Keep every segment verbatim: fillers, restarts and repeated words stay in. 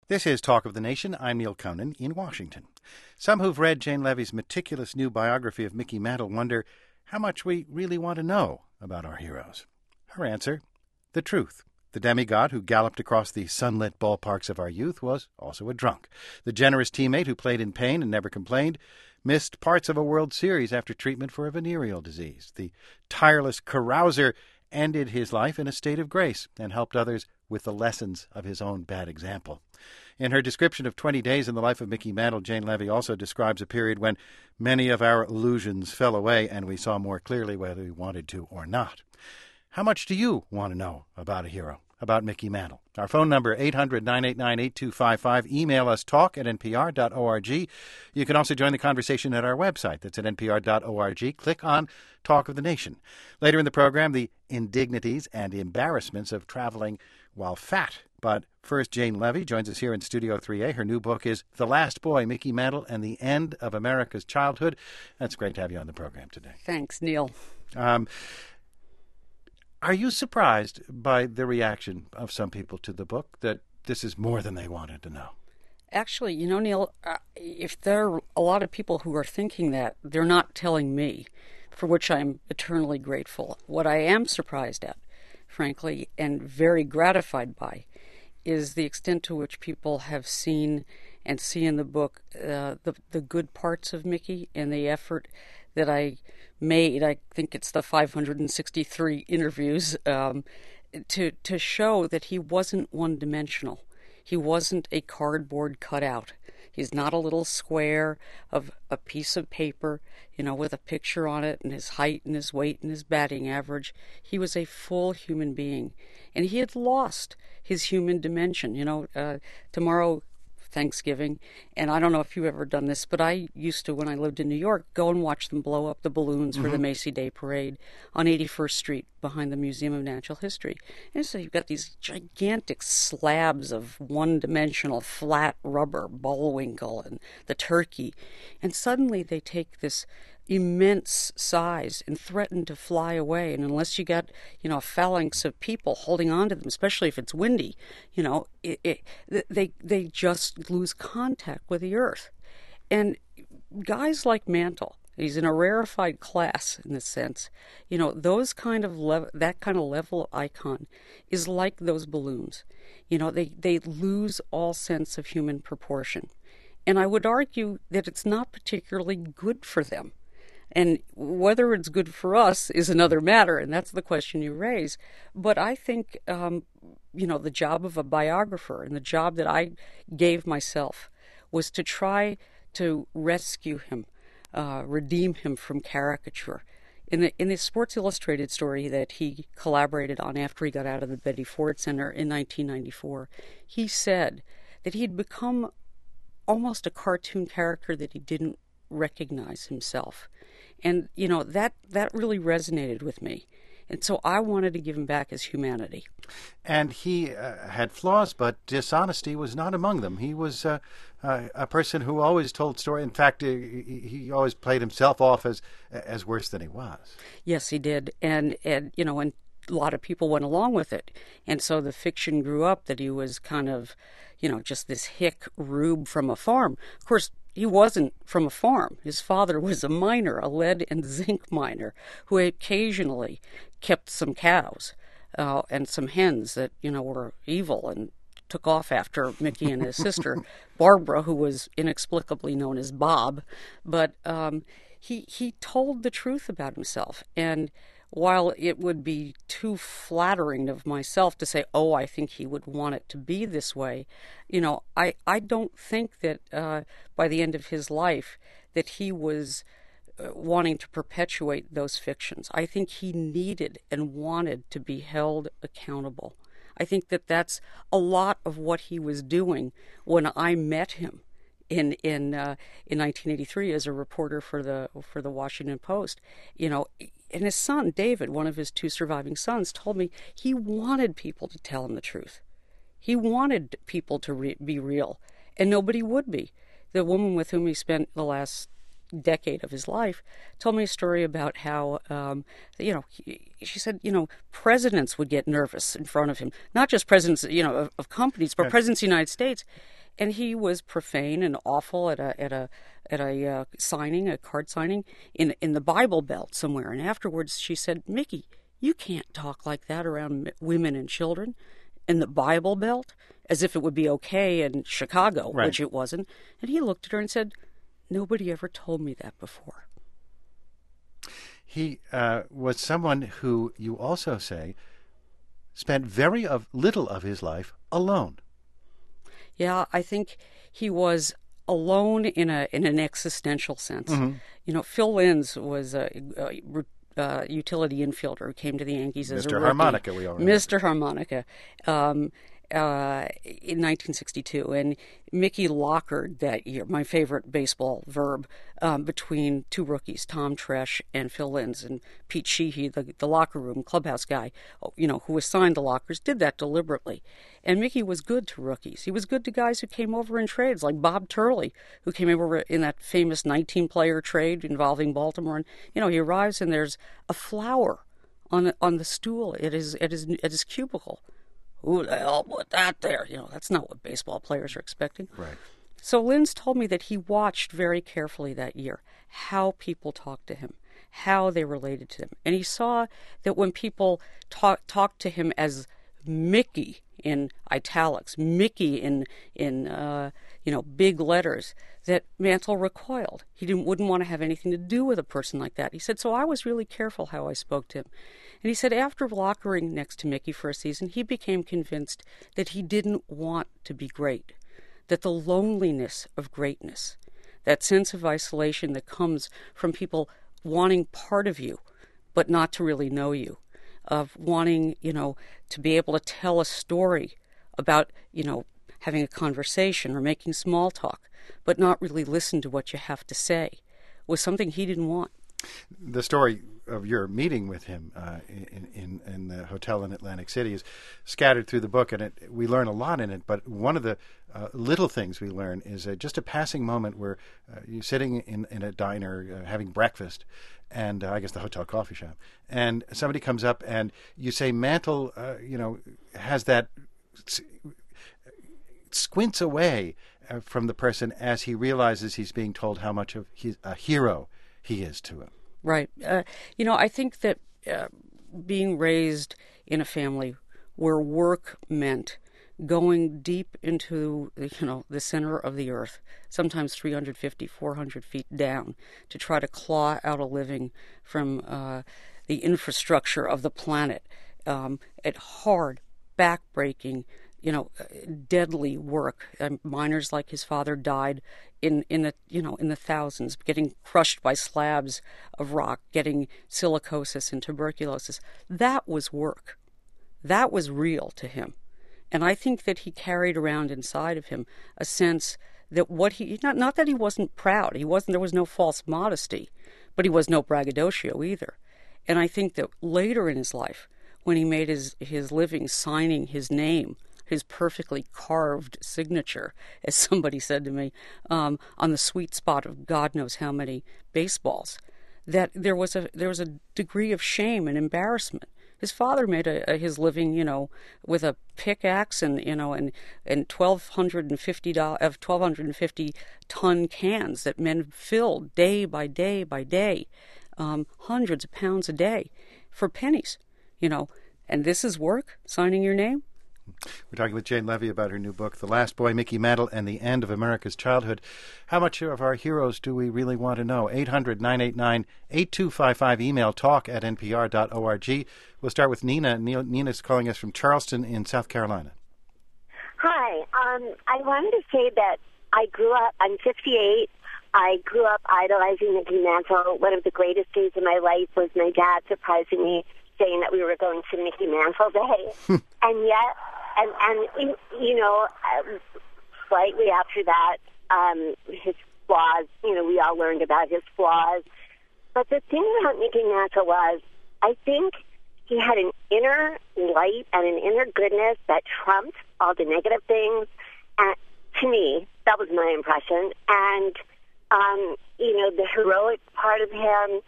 This is Talk of the Nation. I'm Neil Conan in Washington. Some who've read Jane Levy's meticulous new biography of Mickey Mantle wonder how much we really want to know about our heroes. Her answer, the truth. The demigod who galloped across the sunlit ballparks of our youth was also a drunk. The generous teammate who played in pain and never complained missed parts of a World Series after treatment for a venereal disease. The tireless carouser ended his life in a state of grace and helped others with the lessons of his own bad example. In her description of twenty days in the life of Mickey Mantle, Jane Levy also describes a period when many of our illusions fell away and we saw more clearly whether we wanted to or not. How much do you want to know about a hero, about Mickey Mantle? Our phone number, eight hundred, nine eight nine, eight two five five. Email us, talk at n p r dot org. You can also join the conversation at our website. That's at n p r dot org. Click on Talk of the Nation. Later in the program, the indignities and embarrassments of traveling while fat. But first, Jane Levy joins us here in Studio three A. Her new book is The Last Boy, Mickey Mantle and the End of America's Childhood. That's great to have you on the program today. Thanks, Neil. Um, are you surprised by the reaction of some people to the book, that this is more than they wanted to know? Actually, you know, Neil, uh, if there are a lot of people who are thinking that, they're not telling me, for which I'm eternally grateful. What I am surprised at, frankly, and very gratified by, is the extent to which people have seen and see in the book uh, the the good parts of Mickey and the effort that I made. I think it's the five hundred sixty-three interviews um, to to show that he wasn't one-dimensional. He wasn't a cardboard cutout. He's not a little square of a piece of paper, you know, with a picture on it and his height and his weight and his batting average. He was a full human being, and he had lost his human dimension. You know, uh, tomorrow, Thanksgiving, and I don't know if you've ever done this, but I used to, when I lived in New York, go and watch them blow up the balloons mm-hmm. for the Macy Day Parade on eighty-first Street behind the Museum of Natural History. And so you've got these gigantic slabs of one-dimensional flat rubber, Bullwinkle and the turkey, and suddenly they take this immense size and threaten to fly away. And unless you got, you know, a phalanx of people holding on to them, especially if it's windy, you know, it, it, they they just lose contact with the earth. And guys like Mantle, he's in a rarefied class in this sense. You know, those kind of level, that kind of level of icon is like those balloons. You know, they they lose all sense of human proportion. And I would argue that it's not particularly good for them. And whether it's good for us is another matter, and that's the question you raise. But I think, um, you know, the job of a biographer and the job that I gave myself was to try to rescue him, uh, redeem him from caricature. In the in the Sports Illustrated story that he collaborated on after he got out of the Betty Ford Center in nineteen ninety-four, he said that he'd become almost a cartoon character that he didn't recognize himself. And, you know, that, that really resonated with me. And so I wanted to give him back his humanity. And he uh, had flaws, but dishonesty was not among them. He was uh, uh, a person who always told story. In fact, he, he always played himself off as as worse than he was. Yes, he did. And, and you know, and a lot of people went along with it. And so the fiction grew up that he was kind of, you know, just this hick rube from a farm. Of course, he wasn't from a farm. His father was a miner, a lead and zinc miner, who occasionally kept some cows uh, and some hens that, you know, were evil and took off after Mickey and his sister, Barbara, who was inexplicably known as Bob. But um, he he told the truth about himself. And while it would be too flattering of myself to say, oh, I think he would want it to be this way, you know, I, I don't think that uh, by the end of his life that he was uh, wanting to perpetuate those fictions. I think he needed and wanted to be held accountable. I think that that's a lot of what he was doing when I met him in in uh, in nineteen eighty-three as a reporter for the for the Washington Post. You know, and his son David, one of his two surviving sons, told me he wanted people to tell him the truth. He wanted people to re- be real, and nobody would be. The woman with whom he spent the last decade of his life told me a story about how, um, you know, he, she said, you know, presidents would get nervous in front of him, not just presidents, you know, of, of companies, but right. presidents of the United States. and he was profane and awful at a at a at a uh, signing, a card signing in in the Bible Belt somewhere. And afterwards, she said, "Mickey, you can't talk like that around women and children in the Bible Belt, as if it would be okay in Chicago," right. which it wasn't. And he looked at her and said, "Nobody ever told me that before." He uh, was someone who, you also say, spent very of little of his life alone. Yeah, I think he was alone in a in an existential sense. Mm-hmm. You know, Phil Linz was a, a, a utility infielder who came to the Yankees as Mister a rookie. Harmonica, we all remember. Mister Harmonica. Um, Uh, in nineteen sixty-two, and Mickey lockered that year, my favorite baseball verb, um, between two rookies, Tom Tresh and Phil Linz. And Pete Sheehy, the, the locker room clubhouse guy, you know, who assigned the lockers, did that deliberately. And Mickey was good to rookies. He was good to guys who came over in trades, like Bob Turley, who came over in that famous nineteen-player trade involving Baltimore. And, you know, he arrives and there's a flower on on the stool at his, at his, at his cubicle. Who the hell put that there? You know, that's not what baseball players are expecting. Right. So Linz told me that he watched very carefully that year how people talked to him, how they related to him. And he saw that when people talk, talked to him as Mickey in italics, Mickey in, in uh, you know, big letters, that Mantle recoiled. He didn't, wouldn't want to have anything to do with a person like that. He said, so I was really careful how I spoke to him. And he said after lockering next to Mickey for a season, he became convinced that he didn't want to be great, that the loneliness of greatness, that sense of isolation that comes from people wanting part of you but not to really know you, of wanting, you know, to be able to tell a story about, you know, having a conversation or making small talk, but not really listen to what you have to say, was something he didn't want. The story of your meeting with him uh, in, in in the hotel in Atlantic City is scattered through the book, and it, we learn a lot in it. But one of the uh, little things we learn is uh, just a passing moment where uh, you're sitting in, in a diner uh, having breakfast, and uh, I guess the hotel coffee shop, and somebody comes up and you say, Mantle, uh, you know, has that squints away uh, from the person as he realizes he's being told how much of his, a hero he is to him. Right. Uh, you know, I think that uh, being raised in a family where work meant going deep into, you know, the center of the earth, sometimes three hundred fifty, four hundred feet down, to try to claw out a living from uh, the infrastructure of the planet, um, at hard, back-breaking, you know, deadly work. Um, miners like his father died in, in the, you know, in the thousands, getting crushed by slabs of rock, getting silicosis and tuberculosis. That was work. That was real to him. And I think that he carried around inside of him a sense that what he, not, not that he wasn't proud, he wasn't, there was no false modesty, but he was no braggadocio either. And I think that later in his life, when he made his, his living signing his name, his perfectly carved signature, as somebody said to me, um, on the sweet spot of God knows how many baseballs, that there was a there was a degree of shame and embarrassment. His father made a, a, his living, you know, with a pickaxe and you know and and twelve hundred and fifty of twelve hundred and fifty ton cans that men filled day by day by day, um, hundreds of pounds a day, for pennies, you know. And this is work, signing your name. We're talking with Jane Levy about her new book, The Last Boy, Mickey Mantle, and the End of America's Childhood. How much of our heroes do we really want to know? eight hundred, nine eight nine, eight two five five. Email talk at n p r dot org. We'll start with Nina. Nina's calling us from Charleston in South Carolina. Hi. Um, I wanted to say that I grew up, I'm fifty-eight. I grew up idolizing Mickey Mantle. One of the greatest days of my life was my dad surprising me, saying that we were going to Mickey Mantle Day. And yet, and, and you know, um, slightly after that, um, his flaws, you know, we all learned about his flaws. But the thing about Mickey Mantle was, I think he had an inner light and an inner goodness that trumped all the negative things. And to me, that was my impression. And, um, you know, the heroic part of him,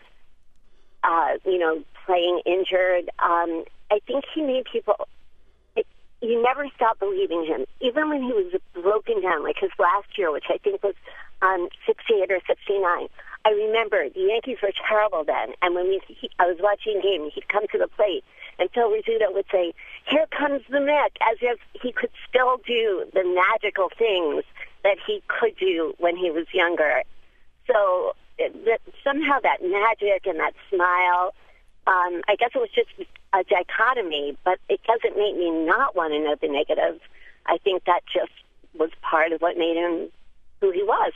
uh, you know, playing injured, um, I think he made people you never stop believing him. Even when he was broken down, like his last year, which I think was um, sixty-eight or sixty-nine. I remember the Yankees were terrible then, and when we, he, I was watching a game, he'd come to the plate, and Phil Rizzuto would say, "Here comes the Mick," as if he could still do the magical things that he could do when he was younger. So it, that, somehow that magic and that smile, um, I guess it was just a dichotomy, but it doesn't make me not want to know the negative. I think that just was part of what made him who he was.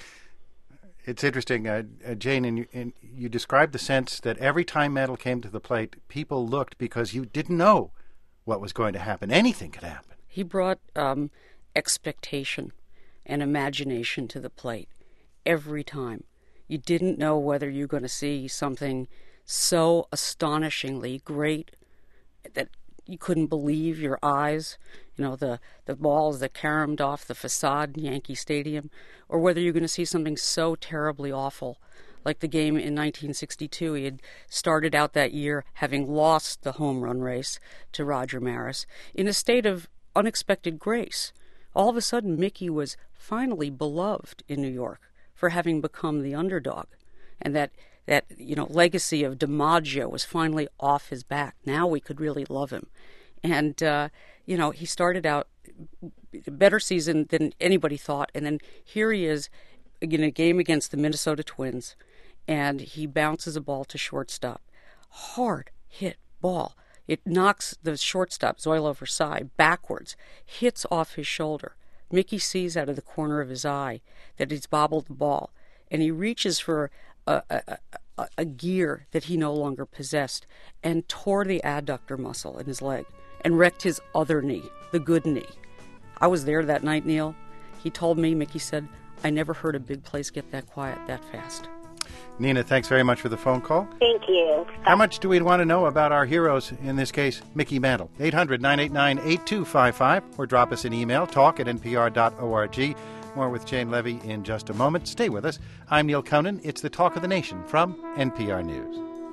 It's interesting, uh, uh, Jane, and you, and you described the sense that every time Mantle came to the plate, people looked because you didn't know what was going to happen. Anything could happen. He brought um, expectation and imagination to the plate every time. You didn't know whether you were going to see something so astonishingly great that you couldn't believe your eyes, you know, the, the balls that caromed off the facade in Yankee Stadium, or whether you're going to see something so terribly awful, like the game in nineteen sixty-two. He had started out that year having lost the home run race to Roger Maris in a state of unexpected grace. All of a sudden, Mickey was finally beloved in New York for having become the underdog, and that that, you know, legacy of DiMaggio was finally off his back. Now we could really love him. And, uh, you know, he started out a better season than anybody thought. And then here he is in a game against the Minnesota Twins, and he bounces a ball to shortstop. Hard hit ball. It knocks the shortstop, Zoilo Versailles, backwards, hits off his shoulder. Mickey sees out of the corner of his eye that he's bobbled the ball, and he reaches for A, a, a, a gear that he no longer possessed and tore the adductor muscle in his leg and wrecked his other knee, the good knee. I was there that night, Neil. He told me, Mickey said, "I never heard a big place get that quiet that fast." Nina, thanks very much for the phone call. Thank you. How much do we want to know about our heroes, in this case, Mickey Mantle? eight hundred, nine eight nine, eight two five five, or drop us an email, talk at n p r dot org. More with Jane Levy in just a moment. Stay with us. I'm Neil Conan. It's the Talk of the Nation from N P R News.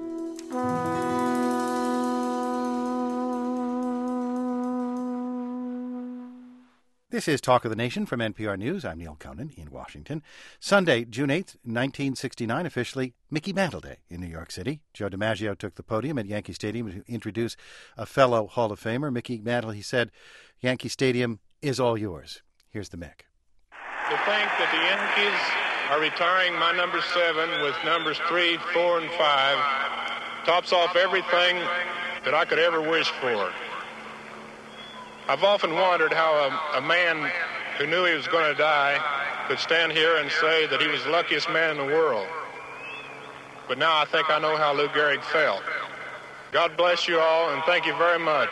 This is Talk of the Nation from N P R News. I'm Neil Conan in Washington. Sunday, June eighth, nineteen sixty-nine, officially Mickey Mantle Day in New York City. Joe DiMaggio took the podium at Yankee Stadium to introduce a fellow Hall of Famer, Mickey Mantle. He said, "Yankee Stadium is all yours." Here's the Mick. To think that the Yankees are retiring my number seven with numbers three, four, and five tops off everything that I could ever wish for. I've often wondered how a, a man who knew he was going to die could stand here and say that he was the luckiest man in the world. But now I think I know how Lou Gehrig felt. God bless you all, and thank you very much.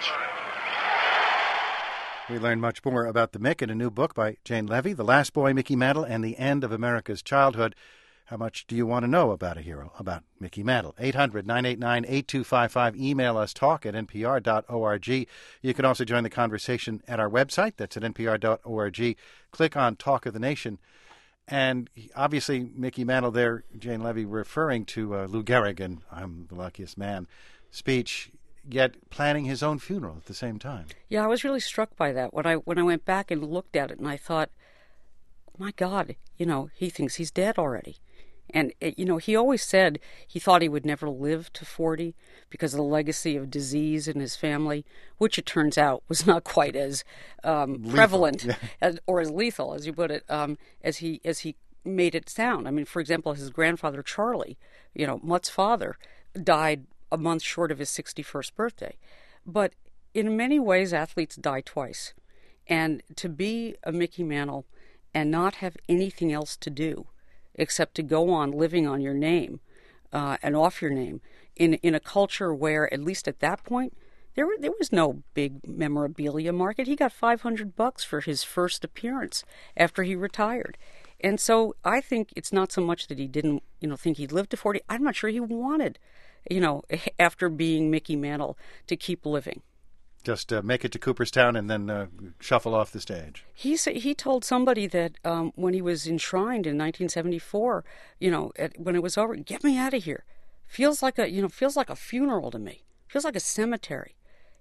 We learn much more about the Mick in a new book by Jane Levy, The Last Boy, Mickey Mantle, and the End of America's Childhood. How much do you want to know about a hero, about Mickey Mantle? eight hundred, nine eight nine, eight two five five. Email us, talk at n p r dot org. You can also join the conversation at our website. That's at n p r dot org. Click on Talk of the Nation. And obviously, Mickey Mantle there, Jane Levy, referring to uh, Lou Gehrig and "I'm the luckiest man" speech, yet planning his own funeral at the same time. Yeah, I was really struck by that when I when I went back and looked at it, and I thought, my God, you know, he thinks he's dead already. And, it, you know, he always said he thought he would never live to forty because of the legacy of disease in his family, which it turns out was not quite as um, prevalent yeah. as, or as lethal, as you put it, um, as he as he made it sound. I mean, for example, his grandfather, Charlie, you know, Mutt's father, died a month short of his sixty-first birthday. But in many ways, athletes die twice. And to be a Mickey Mantle and not have anything else to do except to go on living on your name uh, and off your name in in a culture where, at least at that point, there were, there was no big memorabilia market. He got five hundred bucks for his first appearance after he retired. And so I think it's not so much that he didn't, you know, think he'd live to forty. I'm not sure he wanted, you know, after being Mickey Mantle, to keep living. Just uh, make it to Cooperstown and then uh, shuffle off the stage. He he told somebody that um, when he was enshrined in nineteen seventy-four, you know, at, when it was over, "Get me out of here. Feels like a you know feels like a funeral to me. Feels like a cemetery."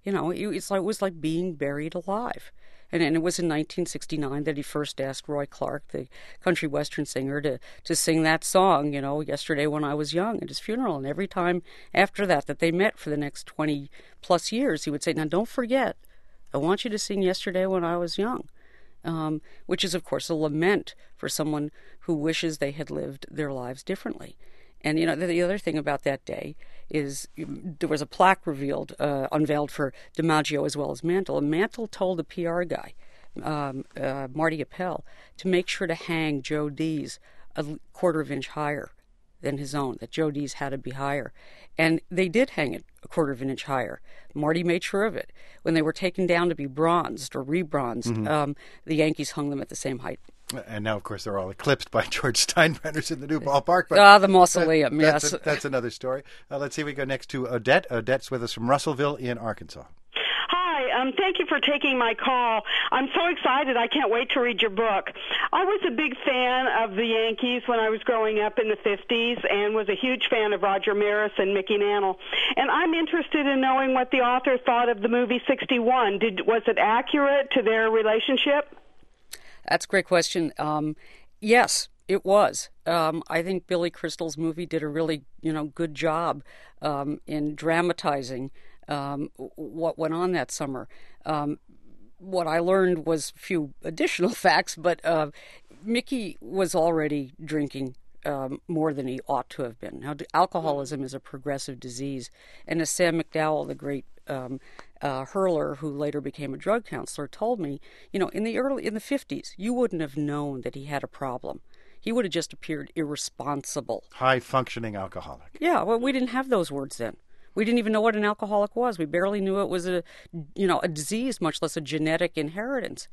You know, it, it's like, it was like being buried alive. And, and it was in nineteen sixty-nine that he first asked Roy Clark, the country western singer, to, to sing that song, you know, Yesterday When I Was Young, at his funeral. And every time after that that they met for the next twenty plus years, he would say, now don't forget, I want you to sing Yesterday When I Was Young, um, which is, of course, a lament for someone who wishes they had lived their lives differently. And, you know, the, the other thing about that day is there was a plaque revealed, uh, unveiled for DiMaggio as well as Mantle. And Mantle told the P R guy, um, uh, Marty Appel, to make sure to hang Joe Dees a quarter of an inch higher than his own, that Joe Dees had to be higher. And they did hang it a quarter of an inch higher. Marty made sure of it. When they were taken down to be bronzed or re-bronzed, mm-hmm. um, the Yankees hung them at the same height. And now, of course, they're all eclipsed by George Steinbrenner's in the new ballpark. But ah, the mausoleum, that, that's yes. A, that's another story. Uh, let's see, we go next to Odette. Odette's with us from Russellville in Arkansas. Hi, um, thank you for taking my call. I'm so excited. I can't wait to read your book. I was a big fan of the Yankees when I was growing up in the fifties and was a huge fan of Roger Maris and Mickey Mantle. And I'm interested in knowing what the author thought of the movie sixty-one. Did, was it accurate to their relationship? That's a great question. Um, yes, it was. Um, I think Billy Crystal's movie did a really, you know, good job um, in dramatizing um, what went on that summer. Um, what I learned was a few additional facts, but uh, Mickey was already drinking um, more than he ought to have been. Now, alcoholism is a progressive disease, and as Sam McDowell, the great um, uh, hurler who later became a drug counselor, told me, you know, in the early in the fifties, you wouldn't have known that he had a problem. He would have just appeared irresponsible. High-functioning alcoholic. Yeah, well, we didn't have those words then. We didn't even know what an alcoholic was. We barely knew it was a, you know, a disease, much less a genetic inheritance.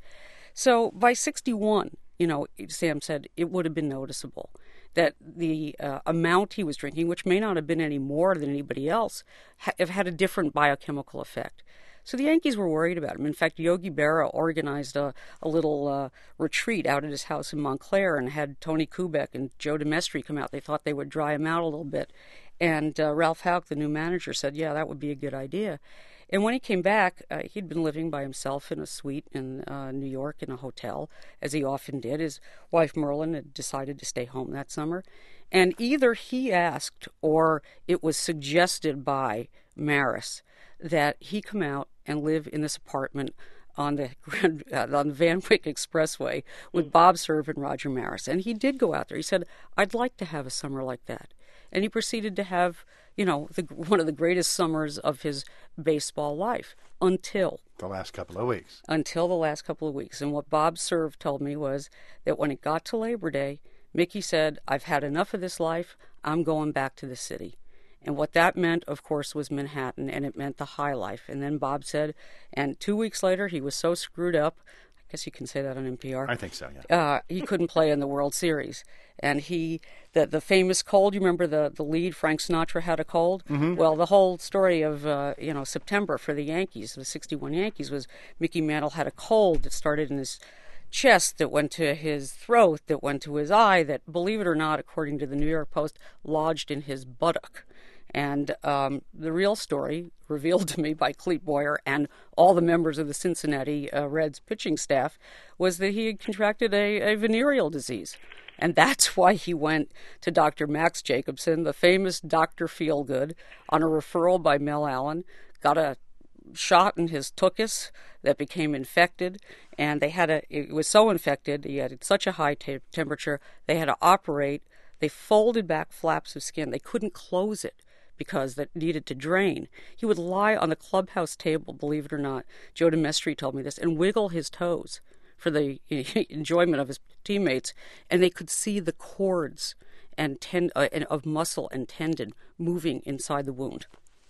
So by sixty-one, you know, Sam said it would have been noticeable that the uh, amount he was drinking, which may not have been any more than anybody else, ha- have had a different biochemical effect. So the Yankees were worried about him. In fact, Yogi Berra organized a, a little uh, retreat out at his house in Montclair and had Tony Kubek and Joe Demestri come out. They thought they would dry him out a little bit. And uh, Ralph Houck, the new manager, said, yeah, that would be a good idea. And when he came back, uh, he'd been living by himself in a suite in uh, New York in a hotel, as he often did. His wife, Merlin, had decided to stay home that summer. And either he asked or it was suggested by Maris that he come out and live in this apartment on the Grand, uh, on the Van Wyck Expressway with Bob Cerv and Roger Maris. And he did go out there. He said, I'd like to have a summer like that. And he proceeded to have, you know, the, one of the greatest summers of his baseball life until... The last couple of weeks. Until the last couple of weeks. And what Bob Cerv told me was that when it got to Labor Day, Mickey said, I've had enough of this life. I'm going back to the city. And what that meant, of course, was Manhattan, and it meant the high life. And then Bob said, and two weeks later, he was so screwed up, I guess you can say that on N P R. I think so, yeah. Uh, he couldn't play in the World Series. And he, the the famous cold, you remember the, the lead, Frank Sinatra had a cold? Mm-hmm. Well, the whole story of, uh, you know, September for the Yankees, the sixty-one Yankees, was Mickey Mantle had a cold that started in his chest, that went to his throat, that went to his eye, that, believe it or not, according to the New York Post, lodged in his buttock. And um, the real story, revealed to me by Clete Boyer and all the members of the Cincinnati uh, Reds pitching staff, was that he had contracted a, a venereal disease. And that's why he went to Doctor Max Jacobson, the famous Doctor Feelgood, on a referral by Mel Allen, got a shot in his tuchus that became infected, and they had a, it was so infected, he had such a high te- temperature, they had to operate. They folded back flaps of skin. They couldn't close it because that needed to drain. He would lie on the clubhouse table, believe it or not, Joe Demestri told me this, and wiggle his toes for the enjoyment of his teammates, and they could see the cords and ten, uh, of muscle and tendon moving inside the wound.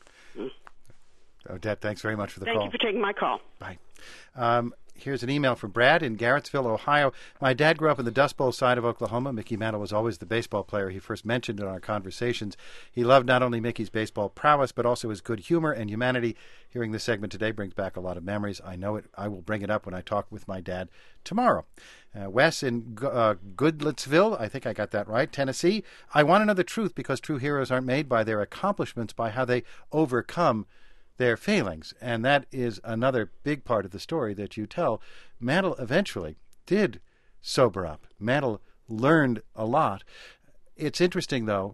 Odette, thanks very much for the Thank call. Thank you for taking my call. Bye. Um, here's an email from Brad in Garrettsville, Ohio. My dad grew up in the Dust Bowl side of Oklahoma. Mickey Mantle was always the baseball player he first mentioned in our conversations. He loved not only Mickey's baseball prowess, but also his good humor and humanity. Hearing this segment today brings back a lot of memories. I know it. I will bring it up when I talk with my dad tomorrow. Uh, Wes in uh, Goodlettsville, I think I got that right, Tennessee. I want to know the truth because true heroes aren't made by their accomplishments, by how they overcome their failings. And that is another big part of the story that you tell. Mantle eventually did sober up. Mantle learned a lot. It's interesting, though,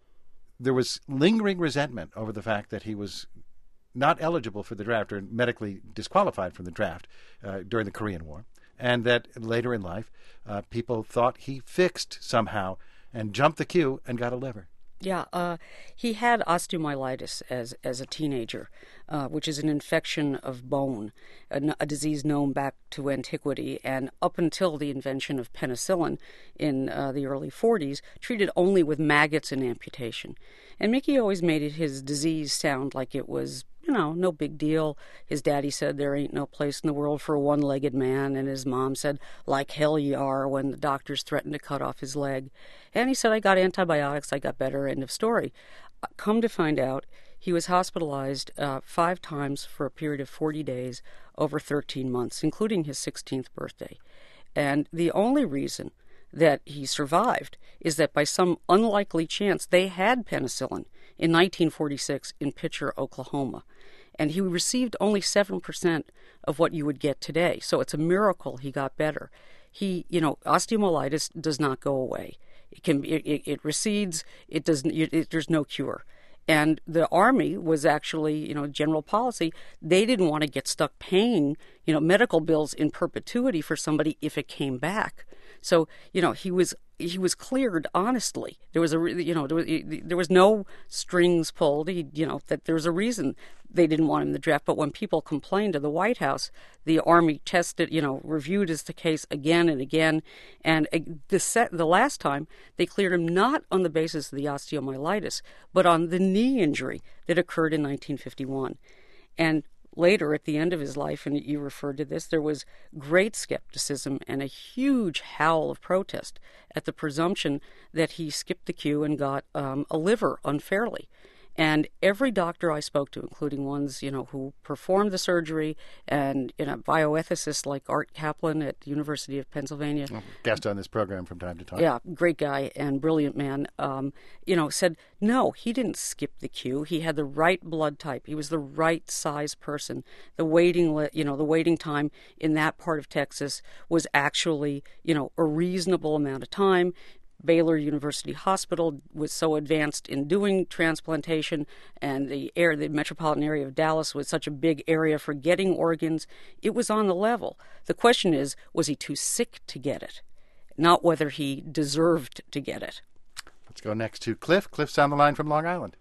there was lingering resentment over the fact that he was not eligible for the draft or medically disqualified from the draft uh, during the Korean War, and that later in life uh, people thought he fixed somehow and jumped the queue and got a liver. Yeah, uh, he had osteomyelitis as as a teenager, uh, which is an infection of bone, a, a disease known back to antiquity, and up until the invention of penicillin in uh, the early forties, treated only with maggots and amputation. And Mickey always made it, his disease sound like it was, you know, no big deal. His daddy said there ain't no place in the world for a one-legged man, and his mom said, like hell you are, when the doctors threatened to cut off his leg. And he said, I got antibiotics, I got better, end of story. Come to find out, he was hospitalized uh, five times for a period of forty days over thirteen months, including his sixteenth birthday. And the only reason that he survived is that by some unlikely chance they had penicillin in nineteen forty-six in Pitcher, Oklahoma. And he received only seven percent of what you would get today. So it's a miracle he got better. He, you know, osteomyelitis does not go away. It can, it, it, it recedes. It doesn't. It, it, there's no cure. And the Army was actually, you know, general policy. They didn't want to get stuck paying, you know, medical bills in perpetuity for somebody if it came back. So, you know, he was he was cleared honestly. There was a, you know, there was, there was no strings pulled. He, you know, that there was a reason they didn't want him in the draft. But when people complained to the White House, the Army tested, you know, reviewed his the case again and again. And the set, the last time they cleared him not on the basis of the osteomyelitis, but on the knee injury that occurred in nineteen fifty-one. And later, at the end of his life, and you referred to this, there was great skepticism and a huge howl of protest at the presumption that he skipped the queue and got um, a liver unfairly. And every doctor I spoke to, including ones, you know, who performed the surgery, and, you know, bioethicists like Art Kaplan at the University of Pennsylvania. Well, guest on this program from time to time. Yeah, great guy and brilliant man, um, you know, said, no, he didn't skip the queue. He had the right blood type. He was the right size person. The waiting, li- you know, the waiting time in that part of Texas was actually, you know, a reasonable amount of time. Baylor University Hospital was so advanced in doing transplantation, and the air, the metropolitan area of Dallas was such a big area for getting organs. It was on the level. The question is, was he too sick to get it? Not whether he deserved to get it. Let's go next to Cliff. Cliff's on the line from Long Island.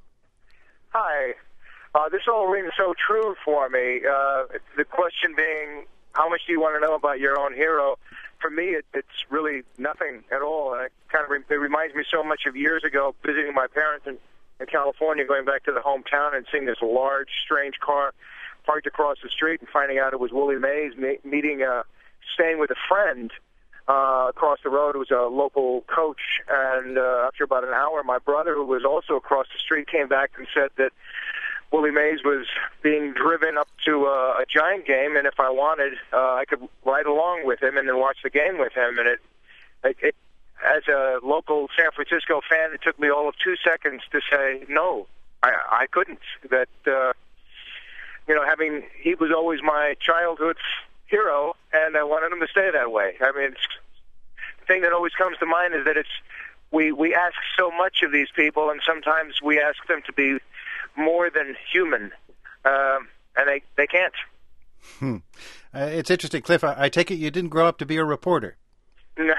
Hi. Uh, this all rings so true for me. Uh, the question being, how much do you want to know about your own hero? For me, it, it's really nothing at all. And it kind of re- it reminds me so much of years ago visiting my parents in, in California, going back to the hometown and seeing this large, strange car parked across the street and finding out it was Willie Mays me- meeting, uh, staying with a friend uh, across the road. It was a local coach. And uh, after about an hour, my brother, who was also across the street, came back and said that Willie Mays was being driven up to uh, a Giant game, and if I wanted, uh, I could ride along with him and then watch the game with him. And it, it, it, as a local San Francisco fan, it took me all of two seconds to say no, I, I couldn't. That uh, you know, having he was always my childhood hero, and I wanted him to stay that way. I mean, it's, the thing that always comes to mind is that it's we we ask so much of these people, and sometimes we ask them to be more than human, um, and they, they can't. Hmm. Uh, it's interesting, Cliff. I, I take it you didn't grow up to be a reporter. No,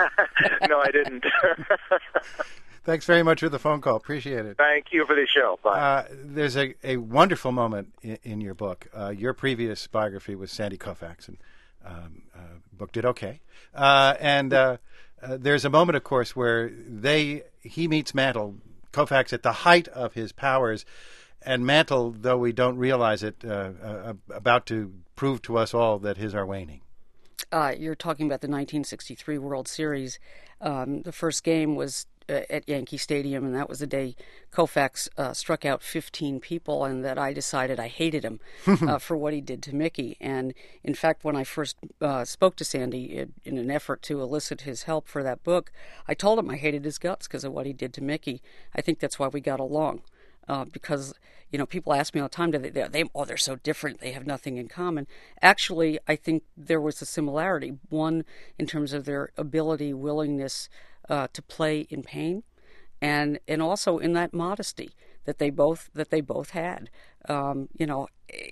I didn't. Thanks very much for the phone call. Appreciate it. Thank you for the show. Bye. Uh, there's a, a wonderful moment in, in your book. Uh, your previous biography was Sandy Koufax, and um, uh, book did okay. Uh, and uh, uh, there's a moment, of course, where they he meets Mantle, Koufax at the height of his powers, and Mantle, though we don't realize it, uh, uh, about to prove to us all that his are waning. Uh, you're talking about the nineteen sixty-three World Series. Um, the first game was uh, at Yankee Stadium, and that was the day Koufax uh, struck out fifteen people, and that I decided I hated him uh, for what he did to Mickey. And in fact, when I first uh, spoke to Sandy in, in an effort to elicit his help for that book, I told him I hated his guts because of what he did to Mickey. I think that's why we got along. uh, because, you know, people ask me all the time, do they, they, oh, they're so different, they have nothing in common. Actually, I think there was a similarity. One, in terms of their ability, willingness uh, to play in pain, and and also in that modesty that they both that they both had. Um, you know,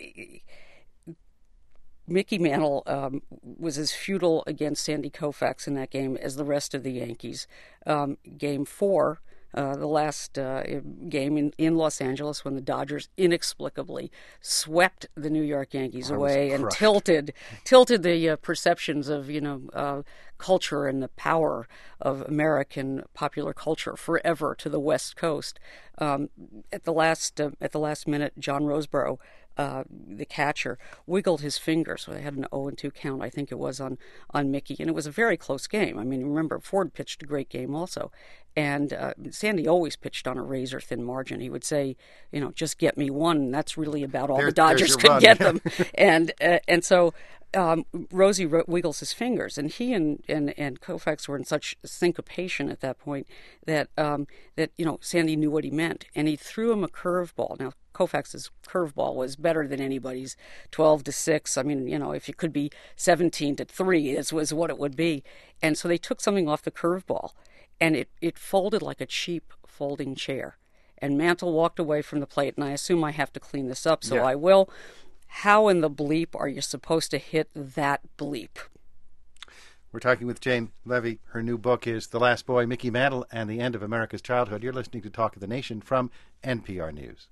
Mickey Mantle um, was as futile against Sandy Koufax in that game as the rest of the Yankees. Um, game four, uh, the last uh, game in, in Los Angeles, when the Dodgers inexplicably swept the New York Yankees away and tilted tilted the uh, perceptions of you know uh, culture and the power of American popular culture forever to the West Coast. Um, at the last uh, at the last minute, John Roseborough, Uh, the catcher, wiggled his finger, so they had an oh and two count, I think it was, on, on Mickey, and it was a very close game. I mean, remember, Ford pitched a great game also, and uh, Sandy always pitched on a razor-thin margin. He would say, you know, just get me one, and that's really about all there, the Dodgers could run. get them. and uh, and so um, Rosie wiggles his fingers, and he and, and, and Koufax were in such syncopation at that point that, um, that, you know, Sandy knew what he meant, and he threw him a curveball. Now, Koufax's curveball was better than anybody's, twelve to six. I mean, you know, if it could be seventeen to three, this was what it would be. And so they took something off the curveball, and it, it folded like a cheap folding chair. And Mantle walked away from the plate, and I assume I have to clean this up, so yeah. I will. How in the bleep are you supposed to hit that bleep? We're talking with Jane Levy. Her new book is The Last Boy, Mickey Mantle and the End of America's Childhood. You're listening to Talk of the Nation from N P R News.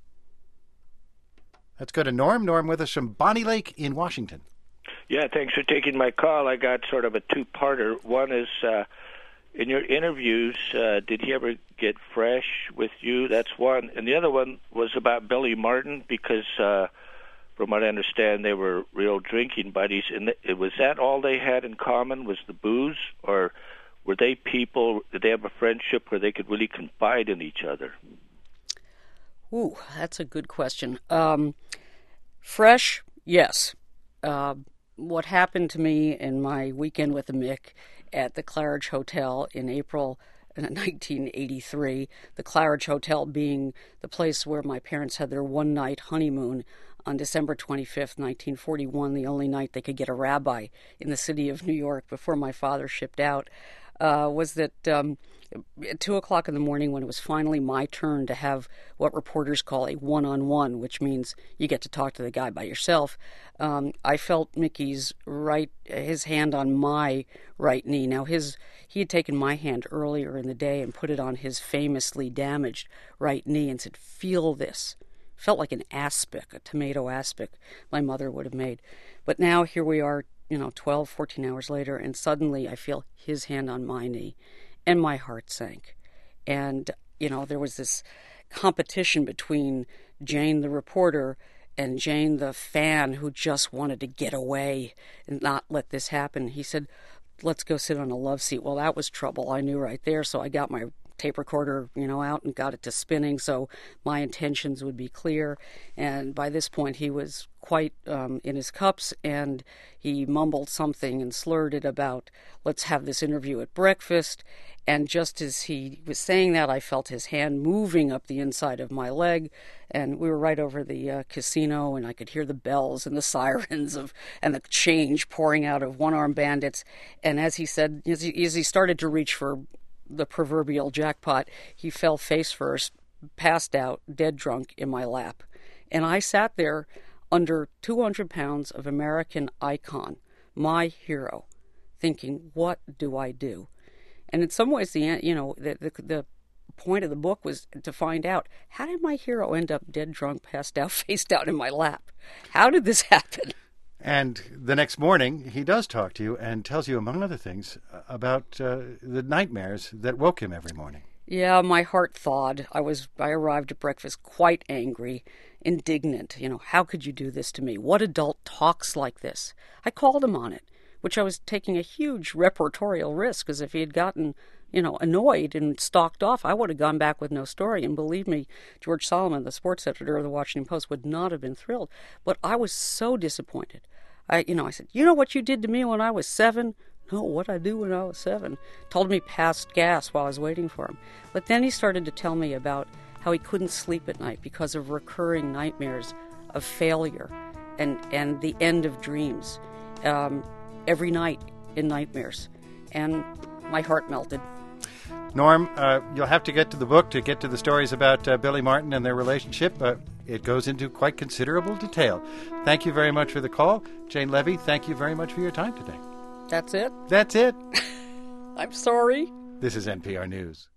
Let's go to Norm. Norm with us from Bonnie Lake in Washington. Yeah, thanks for taking my call. I got sort of a two-parter. One is, uh, in your interviews, uh, did he ever get fresh with you? That's one. And the other one was about Billy Martin, because uh, from what I understand, they were real drinking buddies. And th- was that all they had in common, was the booze? Or were they people, did they have a friendship where they could really confide in each other? Ooh, that's a good question. Um, fresh, yes. Uh, what happened to me in my weekend with the Mick at the Claridge Hotel in April nineteen eighty-three, the Claridge Hotel being the place where my parents had their one-night honeymoon on December twenty-fifth, nineteen forty-one, the only night they could get a rabbi in the city of New York before my father shipped out, uh, was that um, at two o'clock in the morning, when it was finally my turn to have what reporters call a one-on-one, which means you get to talk to the guy by yourself, um, I felt Mickey's right, his hand on my right knee. Now, his he had taken my hand earlier in the day and put it on his famously damaged right knee and said, "Feel this." Felt like an aspic, a tomato aspic my mother would have made. But now here we are, you know, twelve, fourteen hours later, and suddenly I feel his hand on my knee. And my heart sank. And, you know, there was this competition between Jane, the reporter, and Jane, the fan, who just wanted to get away and not let this happen. He said, "Let's go sit on a love seat." Well, that was trouble. I knew right there. So I got my tape recorder, you know, out and got it to spinning so my intentions would be clear. And by this point, he was quite um, in his cups, and he mumbled something and slurred it about, "Let's have this interview at breakfast." And just as he was saying that, I felt his hand moving up the inside of my leg, and we were right over the uh, casino, and I could hear the bells and the sirens of and the change pouring out of one-armed bandits. And as he said, as he, as he started to reach for the proverbial jackpot, he fell face first, passed out, dead drunk in my lap. And I sat there under two hundred pounds of American icon, my hero, thinking, what do I do? And in some ways, the you know the, the the point of the book was to find out, how did my hero end up dead drunk, passed out, face down in my lap? How did this happen? And the next morning, he does talk to you and tells you, among other things, about uh, the nightmares that woke him every morning. Yeah, my heart thawed. I was. I arrived at breakfast quite angry, indignant. You know, how could you do this to me? What adult talks like this? I called him on it, which I was taking a huge reportorial risk, because if he had gotten, you know, annoyed and stalked off, I would have gone back with no story. And believe me, George Solomon, the sports editor of the Washington Post, would not have been thrilled. But I was so disappointed. I, you know, I said, "You know what you did to me when I was seven?" "No, what'd I do when I was seven?" Told me past gas while I was waiting for him. But then he started to tell me about how he couldn't sleep at night because of recurring nightmares of failure and, and the end of dreams um, every night in nightmares. And my heart melted. Norm, uh, you'll have to get to the book to get to the stories about uh, Billy Martin and their relationship. Uh, it goes into quite considerable detail. Thank you very much for the call. Jane Levy, thank you very much for your time today. That's it? That's it. I'm sorry. This is N P R News.